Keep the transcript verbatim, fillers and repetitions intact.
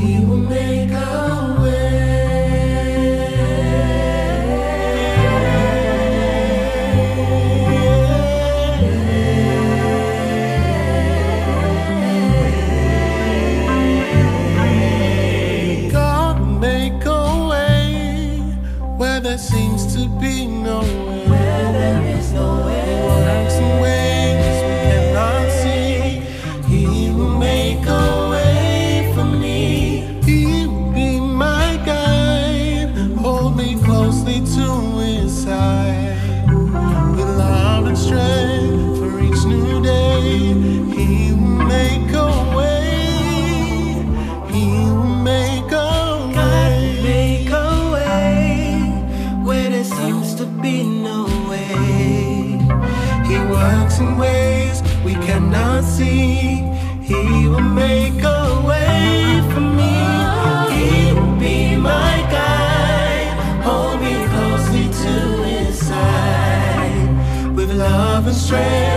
He will make a way. God will make a way where there seems to be no way. Where there is no way. Works in ways we cannot see. He will make a way for me. He will be my guide, hold me closely to his side. With love and strength for each new day, he will make a way. He will make a way. God will make a way where there seems to be no way. He works in ways we cannot see. He will make a way for me. He will be my guide, hold me closely to his side. With love and strength